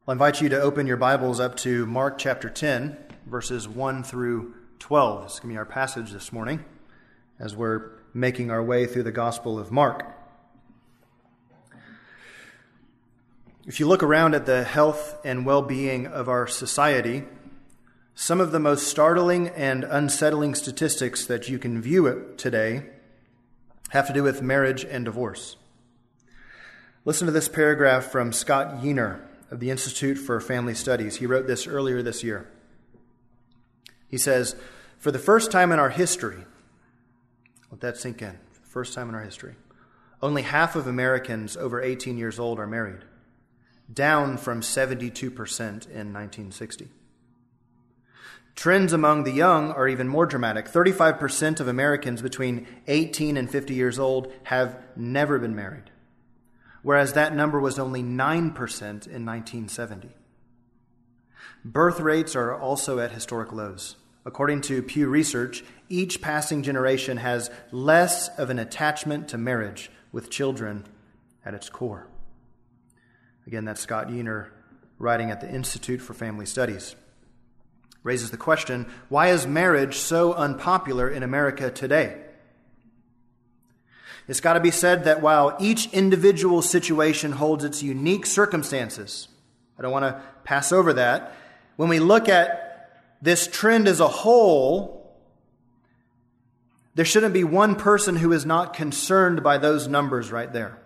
I'll invite you to open your Bibles up to Mark chapter 10, verses 1 through 12. This is going to be our passage this morning as we're making our way through the Gospel of Mark. If you look around at the health and well-being of our society, some of the most startling and unsettling statistics that you can view today have to do with marriage and divorce. Listen to this paragraph from Scott Yeaner of the Institute for Family Studies. He wrote this earlier this year. He says, "For the first time in our history," let that sink in, first time in our history, only half of Americans over 18 years old are married, down from 72% in 1960. Trends among the young are even more dramatic. 35% of Americans between 18 and 50 years old have never been married, whereas that number was only 9% in 1970. Birth rates are also at historic lows. According to Pew Research, each passing generation has less of an attachment to marriage, with children at its core. Again, that's Scott Yeaner writing at the Institute for Family Studies. Raises the question, why is marriage so unpopular in America today? It's got to be said that while each individual situation holds its unique circumstances, I don't want to pass over that, when we look at this trend as a whole, there shouldn't be one person who is not concerned by those numbers right there.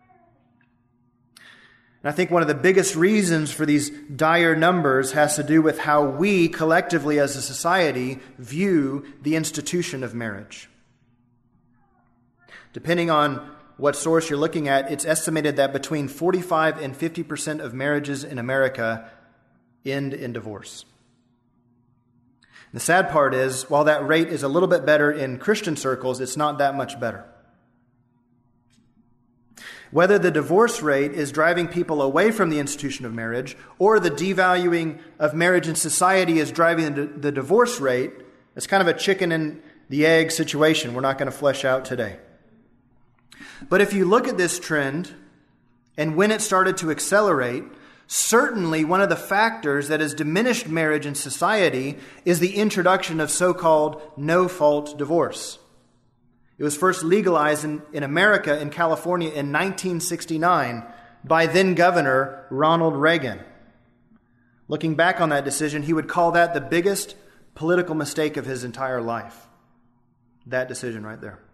And I think one of the biggest reasons for these dire numbers has to do with how we collectively as a society view the institution of marriage. Depending on what source you're looking at, it's estimated that between 45 and 50% of marriages in America end in divorce. And the sad part is, while that rate is a little bit better in Christian circles, it's not that much better. Whether the divorce rate is driving people away from the institution of marriage or the devaluing of marriage in society is driving the divorce rate, it's kind of a chicken and the egg situation we're not going to flesh out today. But if you look at this trend and when it started to accelerate, certainly one of the factors that has diminished marriage in society is the introduction of so-called no-fault divorce. It was first legalized in America, in California, in 1969 by then-Governor Ronald Reagan. Looking back on that decision, he would call that the biggest political mistake of his entire life. That decision right there.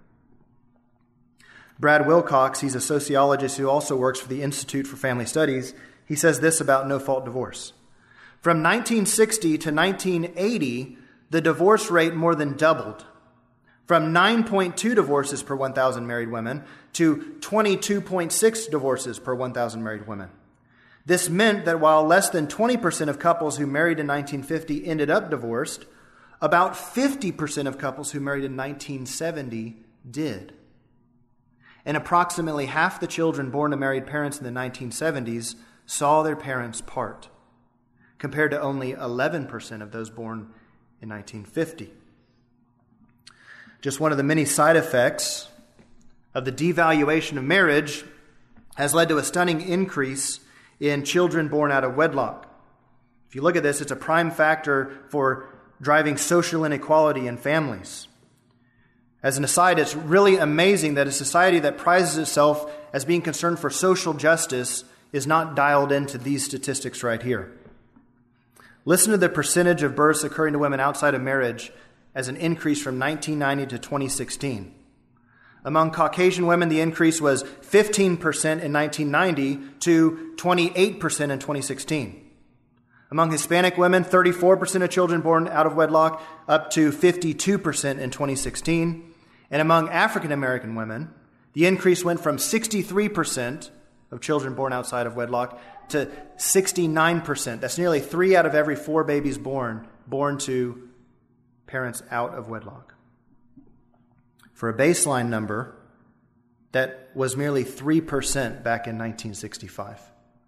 Brad Wilcox, he's a sociologist who also works for the Institute for Family Studies. He says this about no-fault divorce. From 1960 to 1980, the divorce rate more than doubled. From 9.2 divorces per 1,000 married women to 22.6 divorces per 1,000 married women. This meant that while less than 20% of couples who married in 1950 ended up divorced, about 50% of couples who married in 1970 did. And approximately half the children born to married parents in the 1970s saw their parents part, compared to only 11% of those born in 1950. Just one of the many side effects of the devaluation of marriage has led to a stunning increase in children born out of wedlock. If you look at this, it's a prime factor for driving social inequality in families. As an aside, it's really amazing that a society that prizes itself as being concerned for social justice is not dialed into these statistics right here. Listen to the percentage of births occurring to women outside of marriage as an increase from 1990 to 2016. Among Caucasian women, the increase was 15% in 1990 to 28% in 2016. Among Hispanic women, 34% of children born out of wedlock, up to 52% in 2016. And among African American women, the increase went from 63% of children born outside of wedlock to 69%. That's nearly 3 out of every 4 babies born to parents out of wedlock. For a baseline number that was merely 3% back in 1965.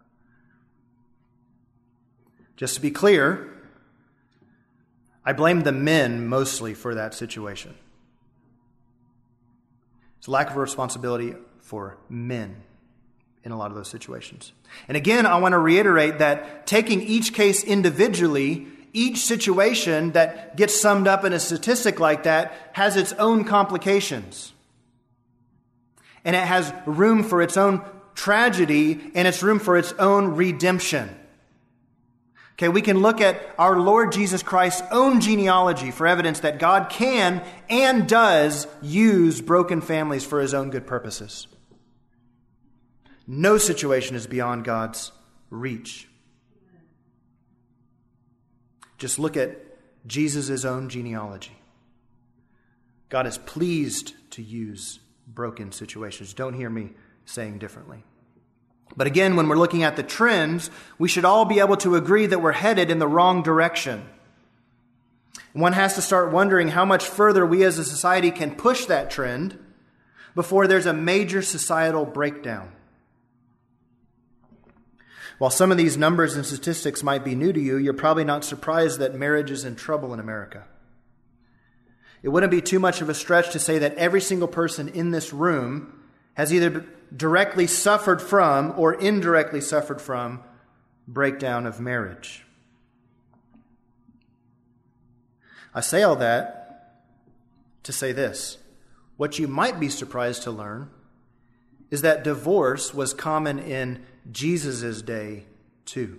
Just to be clear, I blame the men mostly for that situation. It's a lack of responsibility for men in a lot of those situations. And again, I want to reiterate that taking each case individually, each situation that gets summed up in a statistic like that has its own complications. And it has room for its own tragedy, and it's room for its own redemption. Okay, we can look at our Lord Jesus Christ's own genealogy for evidence that God can and does use broken families for his own good purposes. No situation is beyond God's reach. Just look at Jesus' own genealogy. God is pleased to use broken situations. Don't hear me saying differently. But again, when we're looking at the trends, we should all be able to agree that we're headed in the wrong direction. One has to start wondering how much further we as a society can push that trend before there's a major societal breakdown. While some of these numbers and statistics might be new to you, you're probably not surprised that marriage is in trouble in America. It wouldn't be too much of a stretch to say that every single person in this room has either directly suffered from or indirectly suffered from breakdown of marriage. I say all that to say this. What you might be surprised to learn is that divorce was common in Jesus' day too.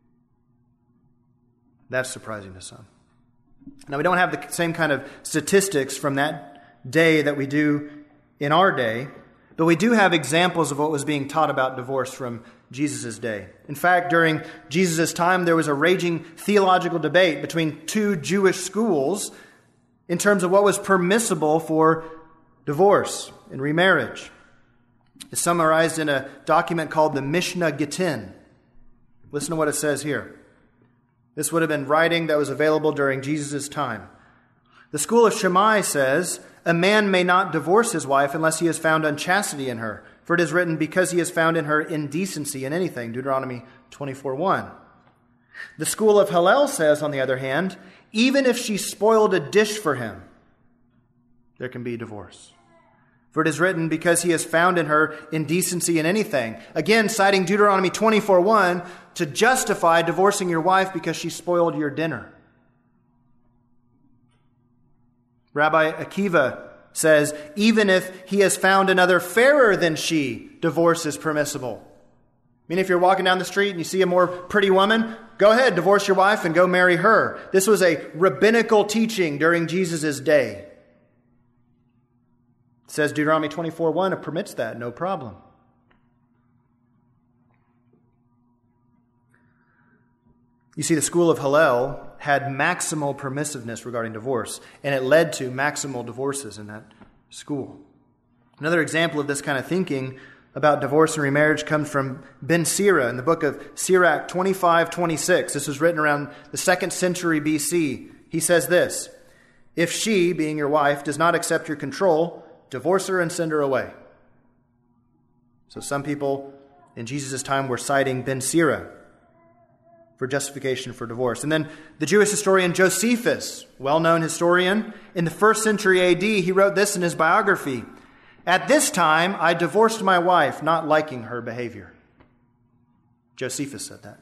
That's surprising to some. Now, we don't have the same kind of statistics from that day that we do in our day, but we do have examples of what was being taught about divorce from Jesus' day. In fact, during Jesus' time, there was a raging theological debate between two Jewish schools in terms of what was permissible for divorce and remarriage. It's summarized in a document called the Mishnah Gittin. Listen to what it says here. This would have been writing that was available during Jesus' time. The school of Shammai says, "A man may not divorce his wife unless he has found unchastity in her. For it is written, because he has found in her indecency in anything." Deuteronomy 24:1. The school of Hillel says, on the other hand, even if she spoiled a dish for him, there can be divorce. For it is written, because he has found in her indecency in anything. Again, citing Deuteronomy 24:1 to justify divorcing your wife because she spoiled your dinner. Rabbi Akiva says, even if he has found another fairer than she, divorce is permissible. I mean, if you're walking down the street and you see a more pretty woman, go ahead, divorce your wife and go marry her. This was a rabbinical teaching during Jesus' day. It says Deuteronomy 24:1 permits that, no problem. You see, the school of Hillel had maximal permissiveness regarding divorce, and it led to maximal divorces in that school. Another example of this kind of thinking about divorce and remarriage comes from Ben Sira in the book of Sirach 25:26. This was written around the 2nd century BC. He says this, "If she, being your wife, does not accept your control, divorce her and send her away." So some people in Jesus' time were citing Ben Sira for justification for divorce. And then the Jewish historian Josephus, well-known historian, in the 1st century AD, he wrote this in his biography, "At this time, I divorced my wife, not liking her behavior." Josephus said that.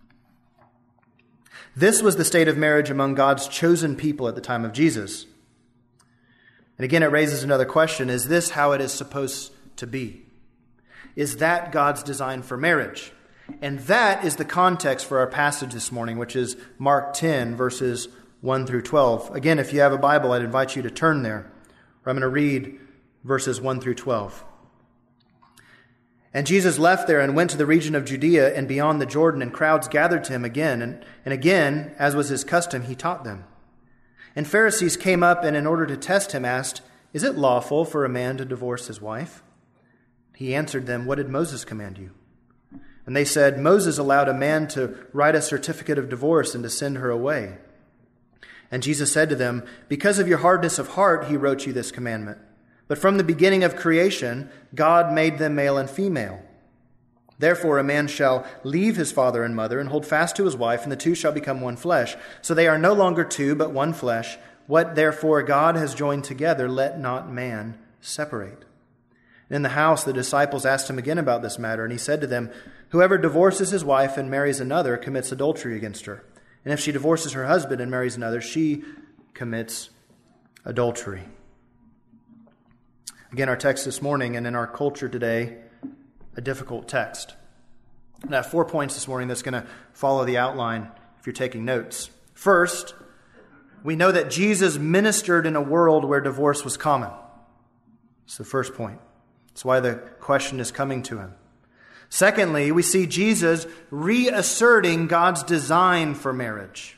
This was the state of marriage among God's chosen people at the time of Jesus. And again, it raises another question. Is this how it is supposed to be? Is that God's design for marriage? And that is the context for our passage this morning, which is Mark 10, verses 1 through 12. Again, if you have a Bible, I'd invite you to turn there. I'm going to read verses 1 through 12. "And Jesus left there and went to the region of Judea and beyond the Jordan, and crowds gathered to him again. And again, as was his custom, he taught them. And Pharisees came up and in order to test him asked, 'Is it lawful for a man to divorce his wife?' He answered them, 'What did Moses command you?' And they said, 'Moses allowed a man to write a certificate of divorce and to send her away.' And Jesus said to them, 'Because of your hardness of heart, he wrote you this commandment. But from the beginning of creation, God made them male and female. Therefore, a man shall leave his father and mother and hold fast to his wife, and the two shall become one flesh. So they are no longer two, but one flesh. What therefore God has joined together, let not man separate.' In the house, the disciples asked him again about this matter, and he said to them, "Whoever divorces his wife and marries another commits adultery against her. And if she divorces her husband and marries another, she commits adultery." Again, our text this morning, and in our culture today, a difficult text. And I have 4 points this morning that's going to follow the outline if you're taking notes. First, we know that Jesus ministered in a world where divorce was common. It's the first point. That's why the question is coming to him. Secondly, we see Jesus reasserting God's design for marriage.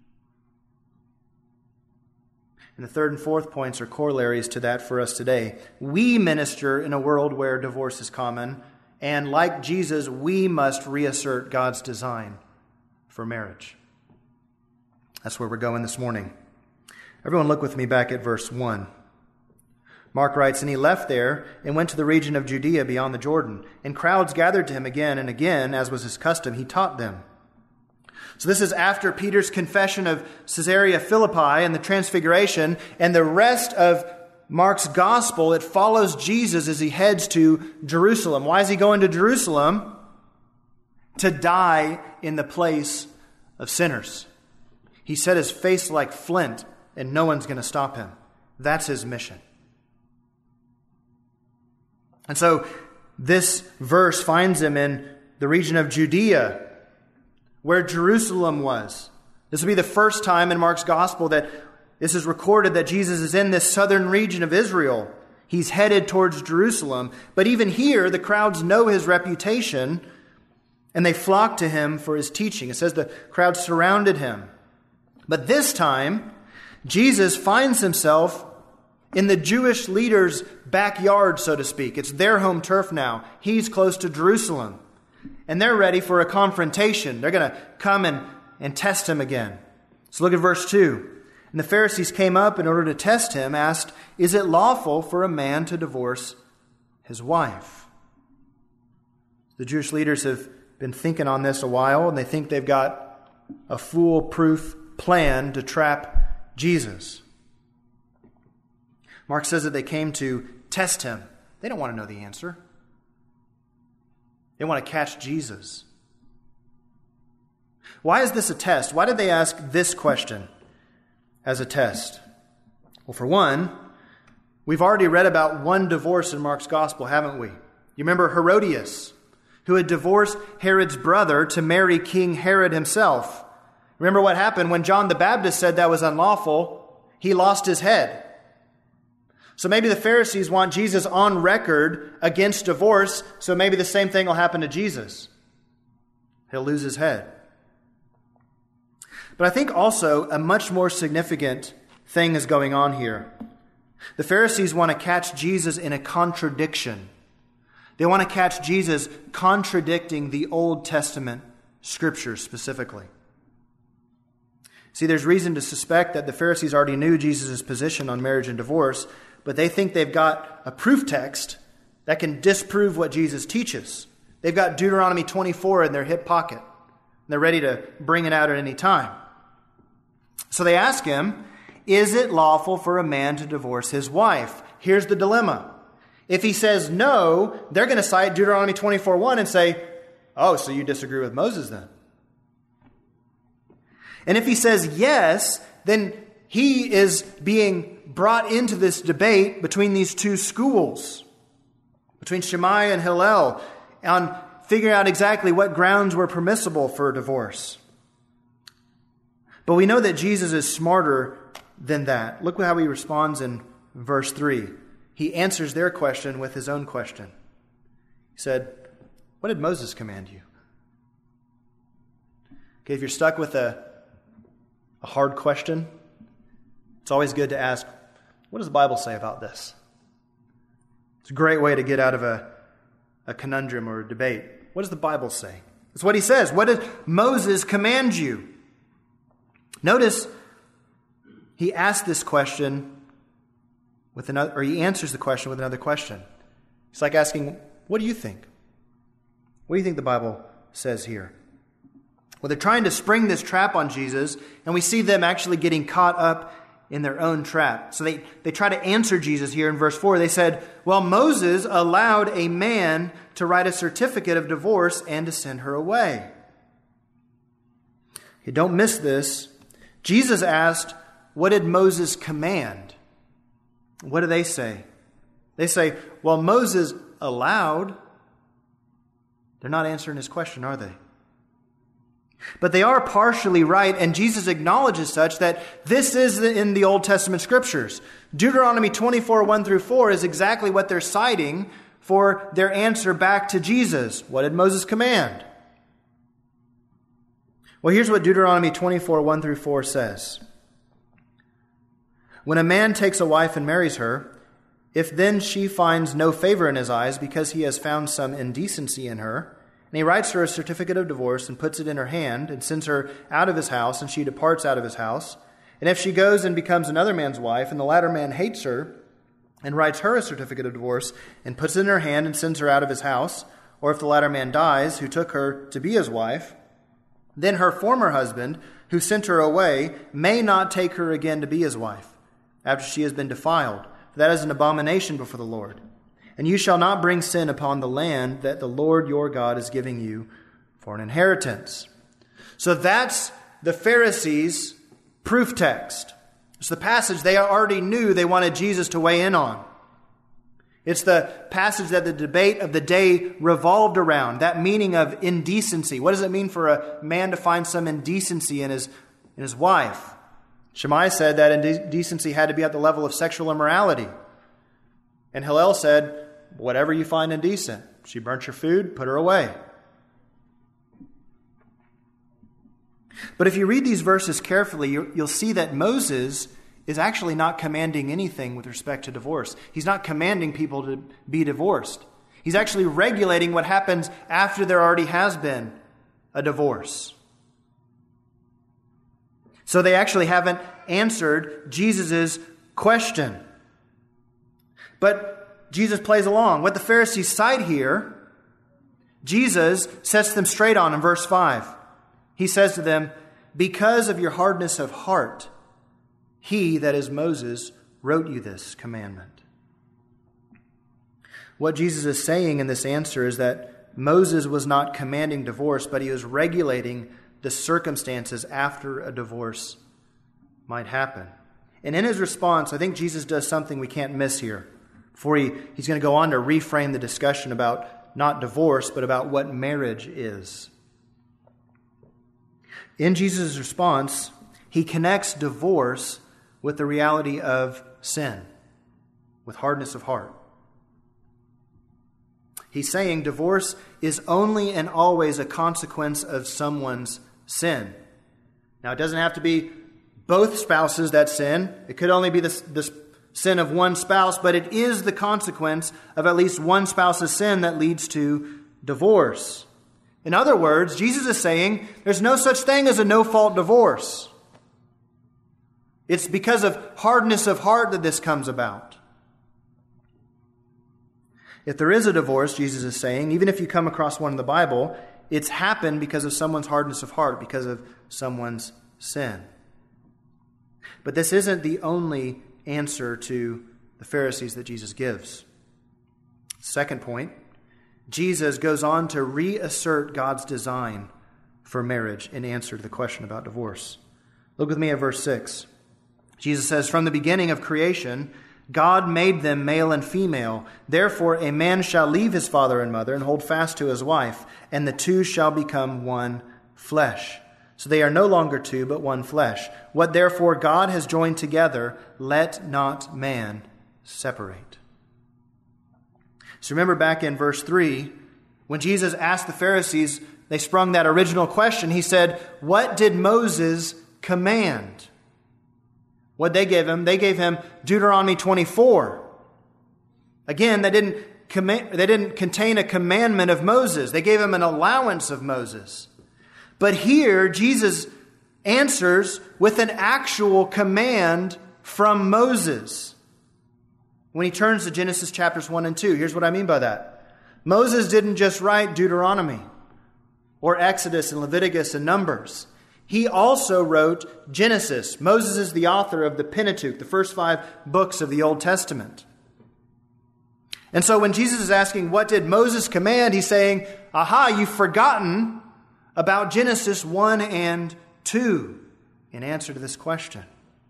And the third and fourth points are corollaries to that for us today. We minister in a world where divorce is common, and like Jesus, we must reassert God's design for marriage. That's where we're going this morning. Everyone look with me back at verse 1. Mark writes, "And he left there and went to the region of Judea beyond the Jordan. And crowds gathered to him again and again, as was his custom. He taught them." So this is after Peter's confession of Caesarea Philippi and the Transfiguration, and the rest of Mark's gospel, it follows Jesus as he heads to Jerusalem. Why is he going to Jerusalem? To die in the place of sinners. He set his face like flint, and no one's going to stop him. That's his mission. And so this verse finds him in the region of Judea, where Jerusalem was. This will be the first time in Mark's gospel that this is recorded that Jesus is in this southern region of Israel. He's headed towards Jerusalem. But even here, the crowds know his reputation, and they flock to him for his teaching. It says the crowd surrounded him. But this time, Jesus finds himself in the Jewish leaders' backyard, so to speak. It's their home turf now. He's close to Jerusalem. And they're ready for a confrontation. They're going to come and test him again. So look at verse 2. "And the Pharisees came up in order to test him, asked, 'Is it lawful for a man to divorce his wife?'" The Jewish leaders have been thinking on this a while, and they think they've got a foolproof plan to trap Jesus. Mark says that they came to test him. They don't want to know the answer. They want to catch Jesus. Why is this a test? Why did they ask this question as a test? Well, for one, we've already read about one divorce in Mark's gospel, haven't we? You remember Herodias, who had divorced Herod's brother to marry King Herod himself. Remember what happened when John the Baptist said that was unlawful? He lost his head. So maybe the Pharisees want Jesus on record against divorce, so maybe the same thing will happen to Jesus. He'll lose his head. But I think also a much more significant thing is going on here. The Pharisees want to catch Jesus in a contradiction. They want to catch Jesus contradicting the Old Testament scriptures specifically. See, there's reason to suspect that the Pharisees already knew Jesus' position on marriage and divorce, but they think they've got a proof text that can disprove what Jesus teaches. They've got Deuteronomy 24 in their hip pocket. They're ready to bring it out at any time. So they ask him, "Is it lawful for a man to divorce his wife?" Here's the dilemma. If he says no, they're going to cite Deuteronomy 24:1 and say, "Oh, so you disagree with Moses then?" And if he says yes, then he is being brought into this debate between these two schools, between Shammai and Hillel, on figuring out exactly what grounds were permissible for divorce. But we know that Jesus is smarter than that. Look how he responds in verse 3. He answers their question with his own question. He said, "What did Moses command you?" Okay, if you're stuck with a hard question, it's always good to ask, what does the Bible say about this? It's a great way to get out of a conundrum or a debate. What does the Bible say? That's what he says. What did Moses command you? Notice he asks this question with another, or he answers the question with another question. It's like asking, what do you think? What do you think the Bible says here? Well, they're trying to spring this trap on Jesus, and we see them actually getting caught up in their own trap. So they try to answer Jesus here in verse 4. They said, well, Moses allowed a man to write a certificate of divorce and to send her away. You don't miss this. Jesus asked, what did Moses command? What do they say? They say, well, Moses allowed. They're not answering his question, are they? But they are partially right, and Jesus acknowledges such that this is in the Old Testament Scriptures. Deuteronomy 24, 1 through 4 is exactly what they're citing for their answer back to Jesus. What did Moses command? Well, here's what Deuteronomy 24, 1 through 4 says. When a man takes a wife and marries her, if then she finds no favor in his eyes because he has found some indecency in her, and he writes her a certificate of divorce and puts it in her hand and sends her out of his house, and she departs out of his house. And if she goes and becomes another man's wife, and the latter man hates her and writes her a certificate of divorce and puts it in her hand and sends her out of his house, or if the latter man dies, who took her to be his wife, then her former husband, who sent her away, may not take her again to be his wife, after she has been defiled. For that is an abomination before the Lord. And you shall not bring sin upon the land that the Lord your God is giving you for an inheritance. So that's the Pharisees' proof text. It's the passage they already knew they wanted Jesus to weigh in on. It's the passage that the debate of the day revolved around, that meaning of indecency. What does it mean for a man to find some indecency in his wife? Shammai said that indecency had to be at the level of sexual immorality. And Hillel said, whatever you find indecent. She burnt your food, put her away. But if you read these verses carefully, you'll see that Moses is actually not commanding anything with respect to divorce. He's not commanding people to be divorced. He's actually regulating what happens after there already has been a divorce. So they actually haven't answered Jesus' question. But Jesus plays along. What the Pharisees cite here, Jesus sets them straight on in verse 5. He says to them, because of your hardness of heart, he, that is Moses, wrote you this commandment. What Jesus is saying in this answer is that Moses was not commanding divorce, but he was regulating the circumstances after a divorce might happen. And in his response, I think Jesus does something we can't miss here. Before he's going to go on to reframe the discussion about not divorce, but about what marriage is. In Jesus' response, he connects divorce with the reality of sin, with hardness of heart. He's saying divorce is only and always a consequence of someone's sin. Now, it doesn't have to be both spouses that sin. It could only be the sin of one spouse, but it is the consequence of at least one spouse's sin that leads to divorce. In other words, Jesus is saying there's no such thing as a no-fault divorce. It's because of hardness of heart that this comes about. If there is a divorce, Jesus is saying, even if you come across one in the Bible, it's happened because of someone's hardness of heart, because of someone's sin. But this isn't the only answer to the Pharisees that Jesus gives. Second point, Jesus goes on to reassert God's design for marriage in answer to the question about divorce. Look with me at verse 6. Jesus says, from the beginning of creation, God made them male and female. Therefore, a man shall leave his father and mother and hold fast to his wife, and the two shall become one flesh. So they are no longer two, but one flesh. What therefore God has joined together, let not man separate. So remember back in verse 3, when Jesus asked the Pharisees, they sprung that original question. He said, what did Moses command? What they gave him? They gave him Deuteronomy 24. Again, they didn't contain a commandment of Moses. They gave him an allowance of Moses. But here, Jesus answers with an actual command from Moses. When he turns to Genesis chapters 1 and 2, here's what I mean by that. Moses didn't just write Deuteronomy or Exodus and Leviticus and Numbers. He also wrote Genesis. Moses is the author of the Pentateuch, the first 5 books of the Old Testament. And so when Jesus is asking, what did Moses command? He's saying, aha, you've forgotten about Genesis 1 and 2 in answer to this question.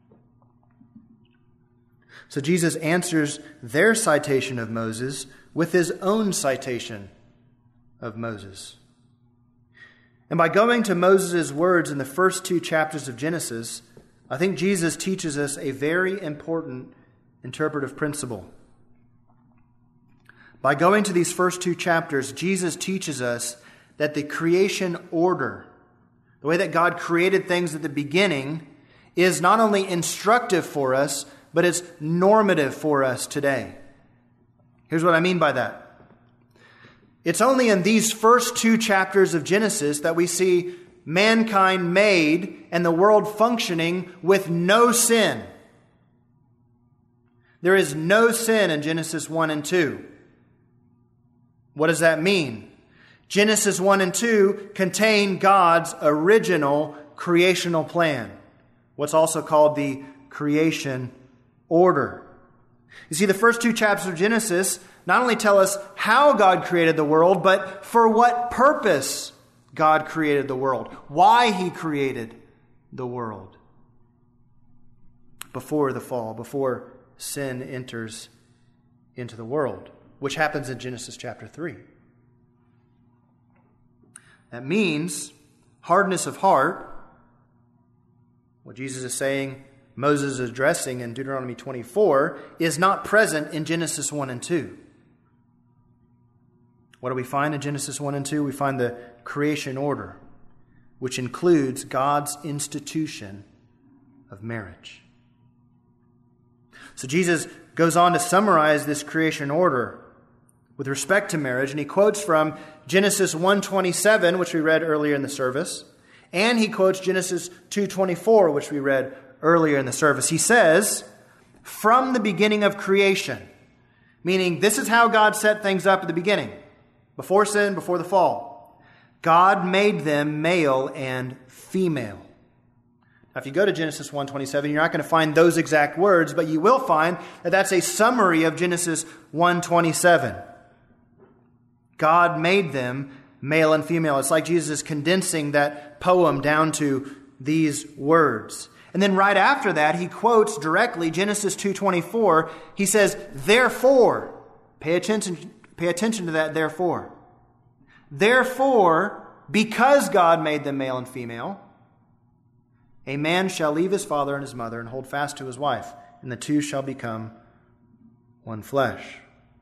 So Jesus answers their citation of Moses with his own citation of Moses. And by going to Moses' words in the first 2 chapters of Genesis, I think Jesus teaches us a very important interpretive principle. By going to these first 2 chapters, Jesus teaches us that the creation order, the way that God created things at the beginning, is not only instructive for us, but it's normative for us today. Here's what I mean by that. It's only in these first 2 chapters of Genesis that we see mankind made and the world functioning with no sin. There is no sin in Genesis 1 and 2. What does that mean? Genesis 1 and 2 contain God's original creational plan, what's also called the creation order. You see, the first 2 chapters of Genesis not only tell us how God created the world, but for what purpose God created the world, why He created the world. Before the fall, before sin enters into the world, which happens in Genesis chapter 3. That means hardness of heart, what Jesus is saying, Moses is addressing in Deuteronomy 24, is not present in Genesis 1 and 2. What do we find in Genesis 1 and 2? We find the creation order, which includes God's institution of marriage. So Jesus goes on to summarize this creation order with respect to marriage, and he quotes from Genesis 1:27, which we read earlier in the service, and he quotes Genesis 2:24, which we read earlier in the service. He says, from the beginning of creation, meaning this is how God set things up at the beginning, before sin, before the fall. God made them male and female. Now, if you go to Genesis 1:27, you're not going to find those exact words, but you will find that that's a summary of Genesis 1:27. God made them male and female. It's like Jesus is condensing that poem down to these words. And then right after that, he quotes directly Genesis 2:24. He says, therefore, pay attention to that therefore. Therefore, because God made them male and female, a man shall leave his father and his mother and hold fast to his wife, and the two shall become one flesh.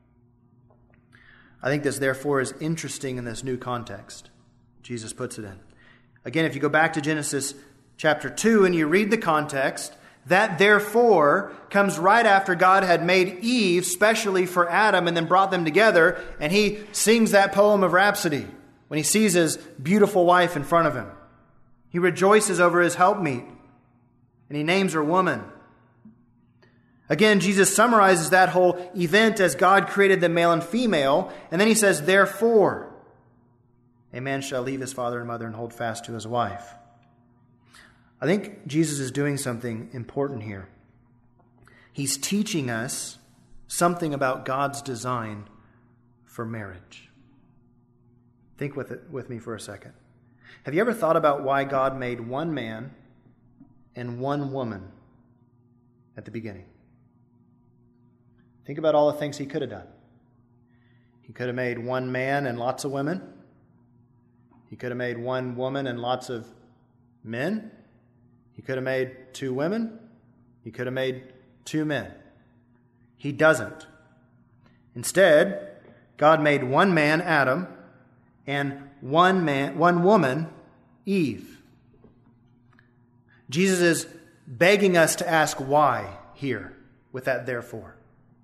I think this therefore is interesting in this new context Jesus puts it in. Again, if you go back to Genesis chapter 2 and you read the context, that therefore comes right after God had made Eve specially for Adam and then brought them together, and he sings that poem of Rhapsody when he sees his beautiful wife in front of him. He rejoices over his helpmeet, and he names her woman. Again, Jesus summarizes that whole event as God created them male and female, and then he says, therefore, a man shall leave his father and mother and hold fast to his wife. I think Jesus is doing something important here. He's teaching us something about God's design for marriage. Think with me for a second. Have you ever thought about why God made one man and one woman at the beginning? Think about all the things he could have done. He could have made one man and lots of women. He could have made one woman and lots of men. He could have made two women. He could have made two men. He doesn't. Instead, God made one man, Adam, and one woman, Eve. Jesus is begging us to ask why here with that therefore.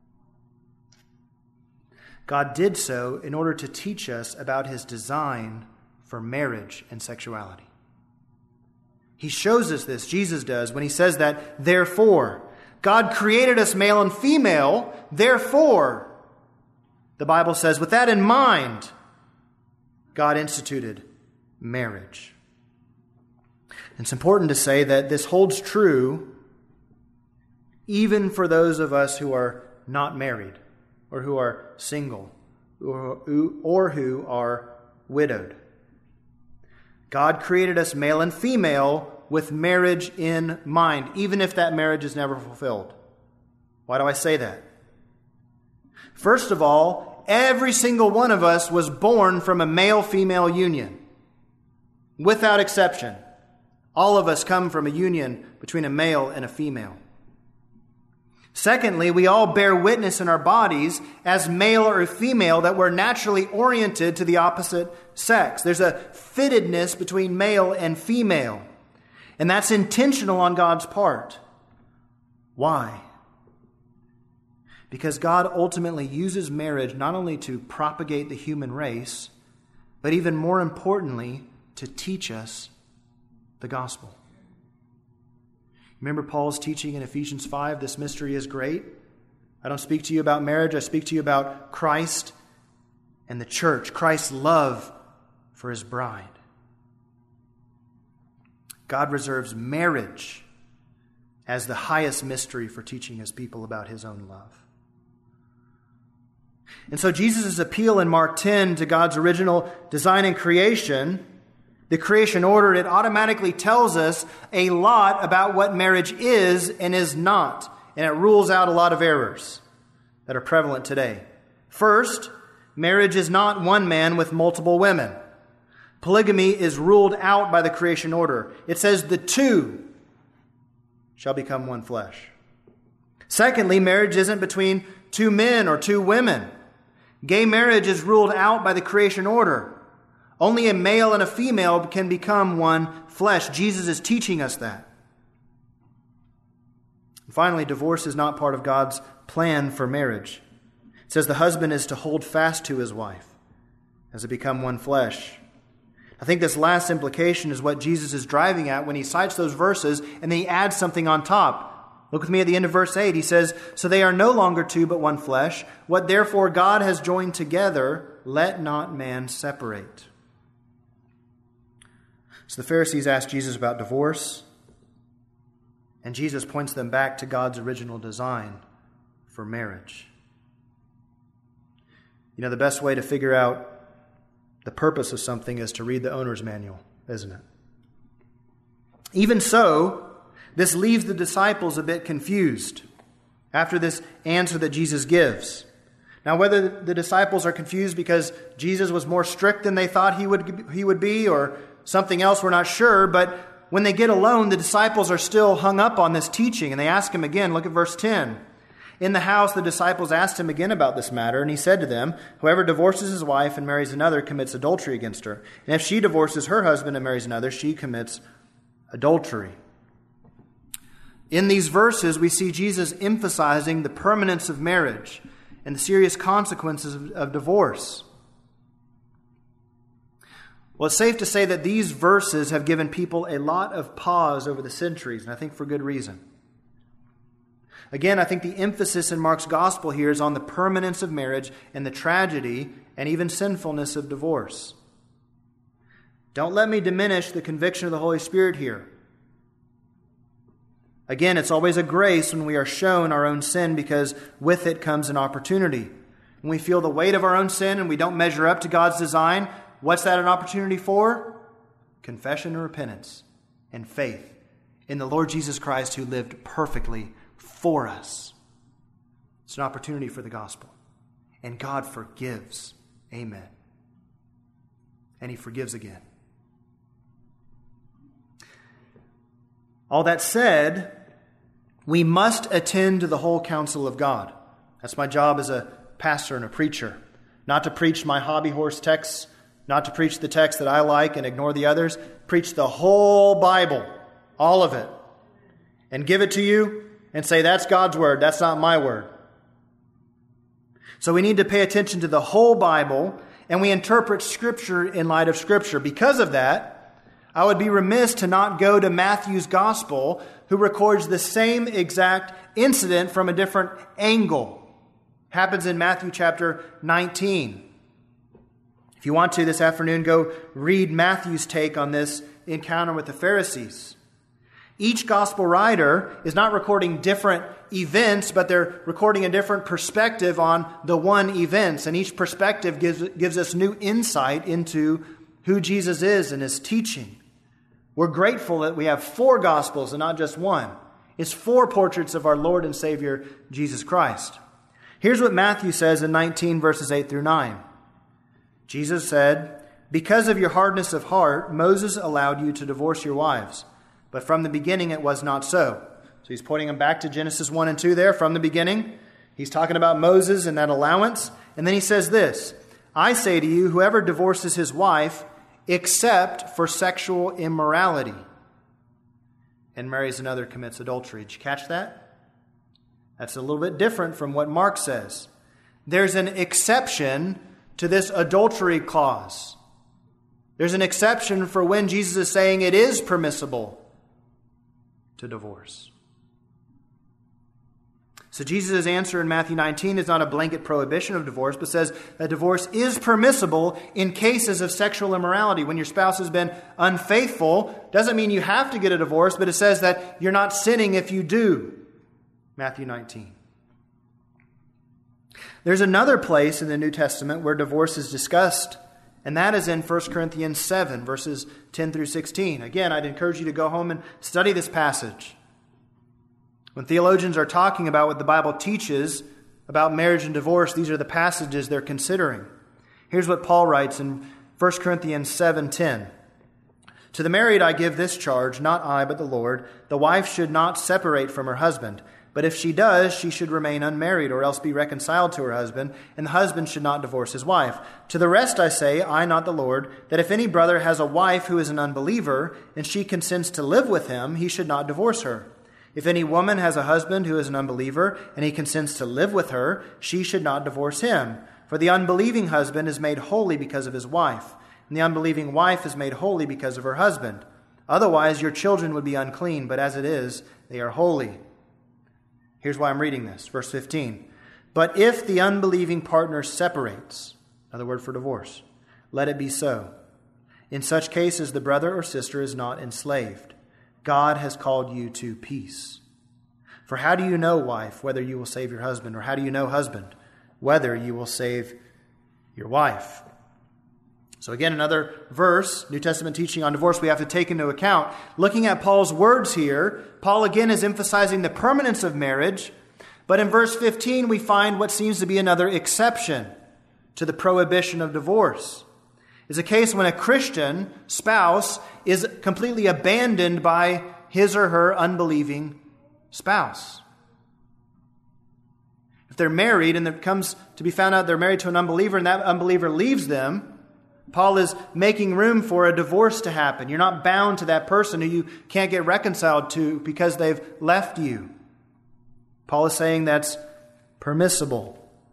God did so in order to teach us about his design for marriage and sexuality. He shows us this, Jesus does, when he says that, therefore. God created us male and female, therefore, the Bible says, with that in mind, God instituted marriage. It's important to say that this holds true even for those of us who are not married or who are single or who are widowed. God created us male and female with marriage in mind, even if that marriage is never fulfilled. Why do I say that? First of all, every single one of us was born from a male-female union. Without exception. All of us come from a union between a male and a female. Secondly, we all bear witness in our bodies as male or female that we're naturally oriented to the opposite sex. There's a fittedness between male and female. And that's intentional on God's part. Why? Because God ultimately uses marriage not only to propagate the human race, but even more importantly, to teach us the gospel. Remember Paul's teaching in Ephesians 5, this mystery is great. I don't speak to you about marriage, I speak to you about Christ and the church, Christ's love for his bride. God reserves marriage as the highest mystery for teaching his people about his own love. And so Jesus' appeal in Mark 10 to God's original design and creation, the creation order, it automatically tells us a lot about what marriage is and is not. And it rules out a lot of errors that are prevalent today. First, marriage is not one man with multiple women. Polygamy is ruled out by the creation order. It says the two shall become one flesh. Secondly, marriage isn't between two men or two women. Gay marriage is ruled out by the creation order. Only a male and a female can become one flesh. Jesus is teaching us that. And finally, divorce is not part of God's plan for marriage. It says the husband is to hold fast to his wife as they become one flesh. I think this last implication is what Jesus is driving at when he cites those verses and then he adds something on top. Look with me at the end of verse 8. He says, "So they are no longer two but one flesh. What therefore God has joined together, let not man separate." So the Pharisees asked Jesus about divorce, and Jesus points them back to God's original design for marriage. You know, the best way to figure out the purpose of something is to read the owner's manual, isn't it? Even so, this leaves the disciples a bit confused after this answer that Jesus gives. Now, whether the disciples are confused because Jesus was more strict than they thought he would be, or something else, we're not sure. But when they get alone, the disciples are still hung up on this teaching, and they ask him again. Look at verse 10. In the house, the disciples asked him again about this matter, and he said to them, "Whoever divorces his wife and marries another commits adultery against her. And if she divorces her husband and marries another, she commits adultery." In these verses, we see Jesus emphasizing the permanence of marriage and the serious consequences of divorce. Well, it's safe to say that these verses have given people a lot of pause over the centuries, and I think for good reason. Again, I think the emphasis in Mark's gospel here is on the permanence of marriage and the tragedy and even sinfulness of divorce. Don't let me diminish the conviction of the Holy Spirit here. Again, it's always a grace when we are shown our own sin, because with it comes an opportunity. When we feel the weight of our own sin and we don't measure up to God's design, what's that an opportunity for? Confession and repentance and faith in the Lord Jesus Christ, who lived perfectly for us. It's an opportunity for the gospel. And God forgives. Amen. And he forgives again. All that said, we must attend to the whole counsel of God. That's my job as a pastor and a preacher. Not to preach my hobby horse texts, not to preach the text that I like and ignore the others. Preach the whole Bible, all of it, and give it to you and say, that's God's word, that's not my word. So we need to pay attention to the whole Bible, and we interpret Scripture in light of Scripture. Because of that, I would be remiss to not go to Matthew's Gospel, who records the same exact incident from a different angle. Happens in Matthew chapter 19. If you want to this afternoon, go read Matthew's take on this encounter with the Pharisees. Each gospel writer is not recording different events, but they're recording a different perspective on the one events. And each perspective gives us new insight into who Jesus is and his teaching. We're grateful that we have 4 gospels and not just one. It's 4 portraits of our Lord and Savior, Jesus Christ. Here's what Matthew says in 19 verses 8 through 9. Jesus said, "Because of your hardness of heart, Moses allowed you to divorce your wives. But from the beginning it was not so." So he's pointing them back to Genesis 1 and 2 there, from the beginning. He's talking about Moses and that allowance. And then he says this, "I say to you, whoever divorces his wife, except for sexual immorality, and marries another, commits adultery." Did you catch that? That's a little bit different from what Mark says. There's an exception to this adultery clause. There's an exception for when Jesus is saying it is permissible to divorce. So Jesus' answer in Matthew 19 is not a blanket prohibition of divorce, but says that divorce is permissible in cases of sexual immorality. When your spouse has been unfaithful, doesn't mean you have to get a divorce, but it says that you're not sinning if you do. Matthew 19. There's another place in the New Testament where divorce is discussed, and that is in 1 Corinthians 7, verses 10 through 16. Again, I'd encourage you to go home and study this passage. When theologians are talking about what the Bible teaches about marriage and divorce, these are the passages they're considering. Here's what Paul writes in 1 Corinthians 7:10. "To the married I give this charge, not I, but the Lord. The wife should not separate from her husband. But if she does, she should remain unmarried, or else be reconciled to her husband, and the husband should not divorce his wife. To the rest I say, I, not the Lord, that if any brother has a wife who is an unbeliever, and she consents to live with him, he should not divorce her. If any woman has a husband who is an unbeliever, and he consents to live with her, she should not divorce him. For the unbelieving husband is made holy because of his wife, and the unbelieving wife is made holy because of her husband. Otherwise your children would be unclean, but as it is, they are holy." Here's why I'm reading this. Verse 15. "But if the unbelieving partner separates," another word for divorce, "let it be so. In such cases, the brother or sister is not enslaved. God has called you to peace. For how do you know, wife, whether you will save your husband? Or how do you know, husband, whether you will save your wife?" So again, another verse, New Testament teaching on divorce we have to take into account. Looking at Paul's words here, Paul again is emphasizing the permanence of marriage. But in verse 15, we find what seems to be another exception to the prohibition of divorce. It's a case when a Christian spouse is completely abandoned by his or her unbelieving spouse. If they're married and it comes to be found out they're married to an unbeliever and that unbeliever leaves them, Paul is making room for a divorce to happen. You're not bound to that person who you can't get reconciled to because they've left you. Paul is saying that's permissible.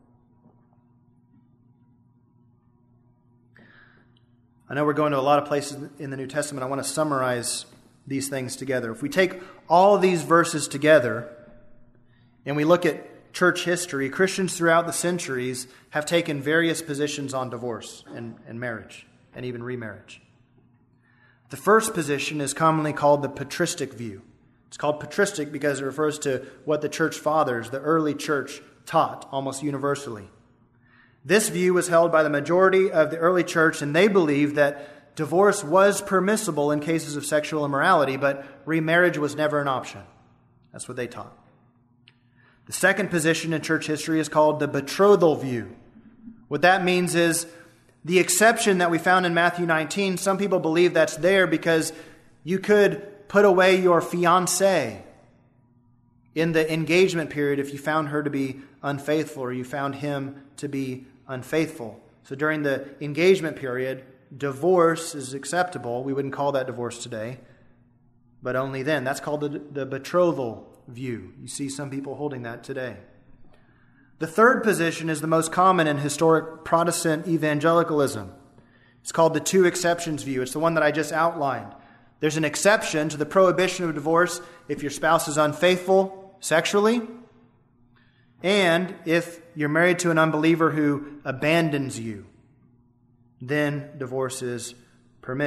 I know we're going to a lot of places in the New Testament. I want to summarize these things together. If we take all these verses together and we look at church history, Christians throughout the centuries have taken various positions on divorce and marriage and even remarriage. The first position is commonly called the patristic view. It's called patristic because it refers to what the church fathers, the early church, taught almost universally. This view was held by the majority of the early church, and they believed that divorce was permissible in cases of sexual immorality, but remarriage was never an option. That's what they taught. The second position in church history is called the betrothal view. What that means is the exception that we found in Matthew 19, some people believe that's there because you could put away your fiancée in the engagement period if you found her to be unfaithful or you found him to be unfaithful. So during the engagement period, divorce is acceptable. We wouldn't call that divorce today, but only then. That's called the betrothal view. You see some people holding that today. The third position is the most common in historic Protestant evangelicalism. It's called the two exceptions view. It's the one that I just outlined. There's an exception to the prohibition of divorce if your spouse is unfaithful sexually, and if you're married to an unbeliever who abandons you, then divorce is permitted.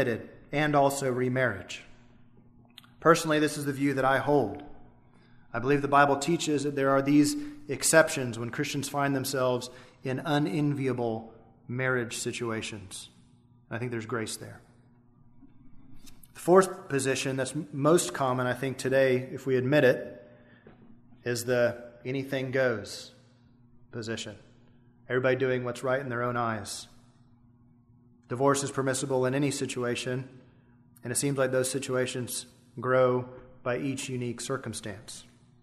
and also remarriage. Personally, this is the view that I hold. I believe the Bible teaches that there are these exceptions when Christians find themselves in unenviable marriage situations. I think there's grace there. The fourth position that's most common, I think, today, if we admit it, is the anything goes position. Everybody doing what's right in their own eyes. Divorce is permissible in any situation, and it seems like those situations grow by each unique circumstance.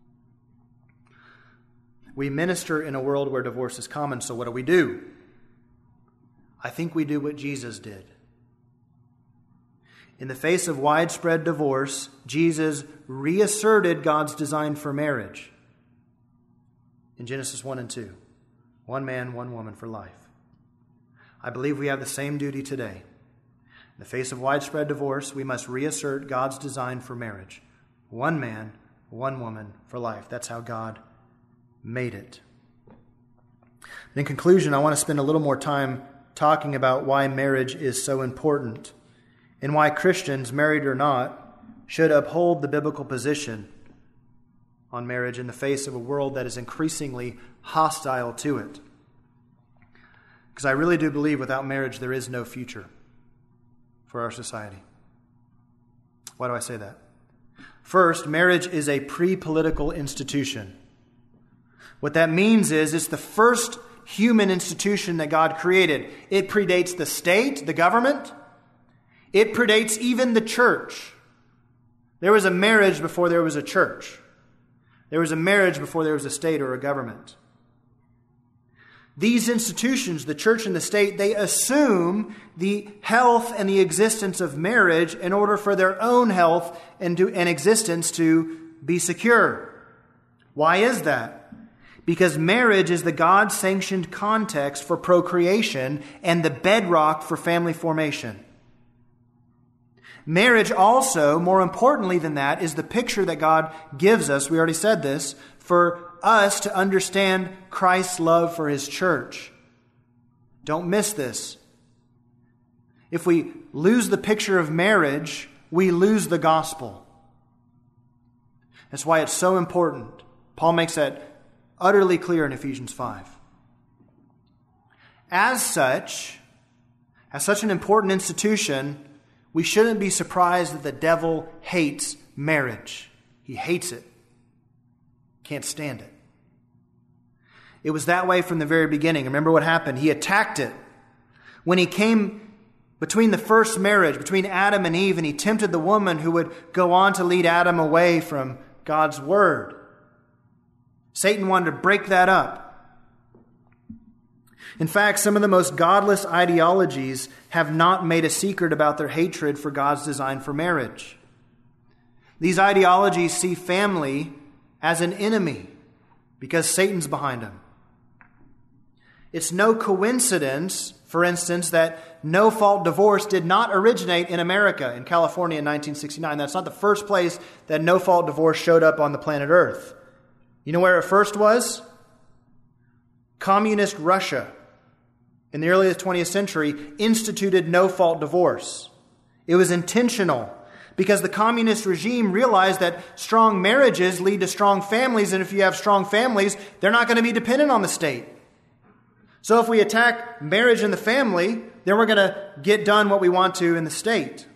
We minister in a world where divorce is common, so what do? I think we do what Jesus did. In the face of widespread divorce, Jesus reasserted God's design for marriage. In Genesis 1 and 2, one man, one woman for life. I believe we have the same duty today. In the face of widespread divorce, we must reassert God's design for marriage. One man, one woman for life. That's how God made it. In conclusion, I want to spend a little more time talking about why marriage is so important and why Christians, married or not, should uphold the biblical position on marriage in the face of a world that is increasingly hostile to it. Because I really do believe without marriage there is no future for our society. Why do I say that? First, marriage is a pre-political institution. What that means is it's the first human institution that God created. It predates the state, the government. It predates even the church. There was a marriage before there was a church. There was a marriage before there was a state or a government. These institutions, the church and the state, they assume the health and the existence of marriage in order for their own health and existence to be secure. Why is that? Because marriage is the God-sanctioned context for procreation and the bedrock for family formation. Marriage also, more importantly than that, is the picture that God gives us, we already said this, for us to understand Christ's love for His church. Don't miss this. If we lose the picture of marriage, we lose the gospel. That's why it's so important. Paul makes that utterly clear in Ephesians 5. As such an important institution, we shouldn't be surprised that the devil hates marriage. He hates it. Can't stand it. It was that way from the very beginning. Remember what happened? He attacked it. When he came between the first marriage, between Adam and Eve, and he tempted the woman who would go on to lead Adam away from God's word. Satan wanted to break that up. In fact, some of the most godless ideologies have not made a secret about their hatred for God's design for marriage. These ideologies see family as an enemy because Satan's behind them. It's no coincidence, for instance, that no-fault divorce did not originate in America, in California in 1969. That's not the first place that no-fault divorce showed up on the planet Earth. You know where it first was? Communist Russia, in the early 20th century, instituted no-fault divorce. It was intentional because the communist regime realized that strong marriages lead to strong families, and if you have strong families, they're not going to be dependent on the state. So if we attack marriage and the family, then we're going to get done what we want to in the state.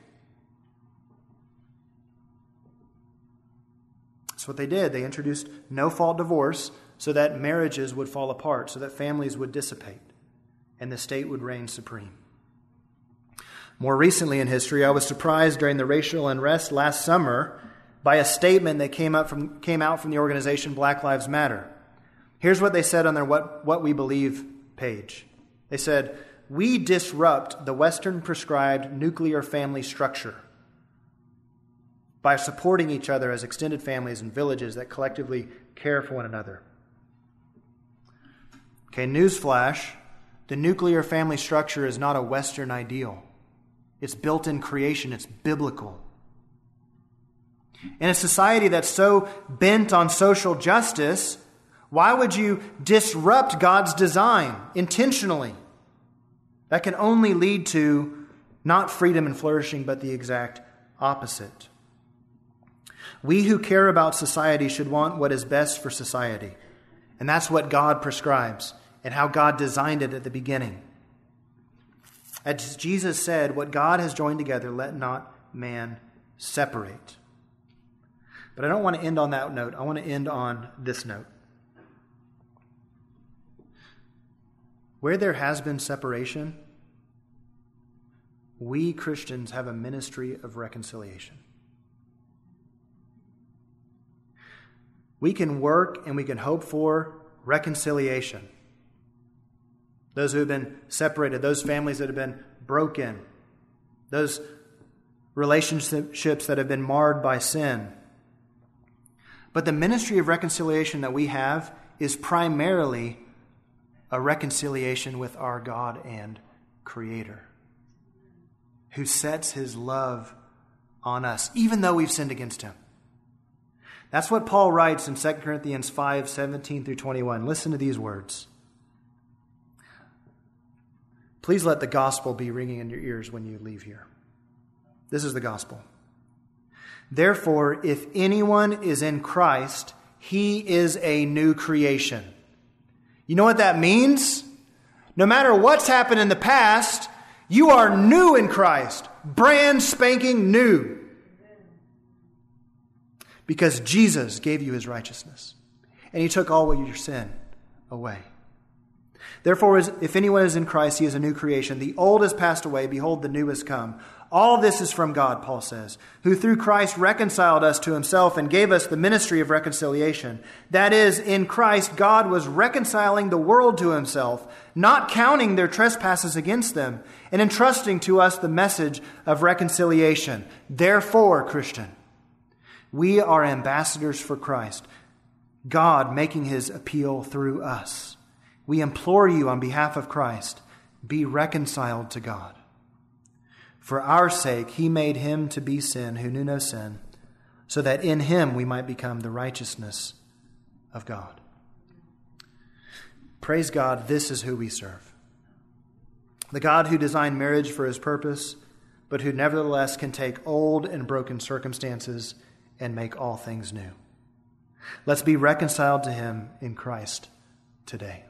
That's what they did. They introduced no-fault divorce so that marriages would fall apart, so that families would dissipate, and the state would reign supreme. More recently in history, I was surprised during the racial unrest last summer by a statement that came out from the organization Black Lives Matter. Here's what they said on their What We Believe page. They said, "We disrupt the Western prescribed nuclear family structure by supporting each other as extended families and villages that collectively care for one another." Okay, newsflash, the nuclear family structure is not a Western ideal. It's built in creation. It's biblical. In a society that's so bent on social justice, why would you disrupt God's design intentionally? That can only lead to Not freedom and flourishing, but the exact opposite. We who care about society should want what is best for society. And that's what God prescribes and how God designed it at the beginning. As Jesus said, what God has joined together, let not man separate. But I don't want to end on that note. I want to end on this note. Where there has been separation, we Christians have a ministry of reconciliation. We can work and we can hope for reconciliation. Those who have been separated, those families that have been broken, those relationships that have been marred by sin. But the ministry of reconciliation that we have is primarily a reconciliation with our God and Creator, who sets His love on us, even though we've sinned against Him. That's what Paul writes in 2 Corinthians 5:17 through 21. Listen to these words. Please let the gospel be ringing in your ears when you leave here. This is the gospel. Therefore, if anyone is in Christ, he is a new creation. You know what that means? No matter what's happened in the past, you are new in Christ. Brand spanking new. Because Jesus gave you His righteousness. And He took all of your sin away. Therefore, if anyone is in Christ, he is a new creation. The old has passed away. Behold, the new has come. All this is from God, Paul says, who through Christ reconciled us to Himself and gave us the ministry of reconciliation. That is, in Christ, God was reconciling the world to Himself, not counting their trespasses against them, and entrusting to us the message of reconciliation. Therefore, Christian, we are ambassadors for Christ, God making His appeal through us. We implore you on behalf of Christ, be reconciled to God. For our sake, He made Him to be sin who knew no sin, so that in Him we might become the righteousness of God. Praise God, this is who we serve. The God who designed marriage for His purpose, but who nevertheless can take old and broken circumstances and make all things new. Let's be reconciled to Him in Christ today.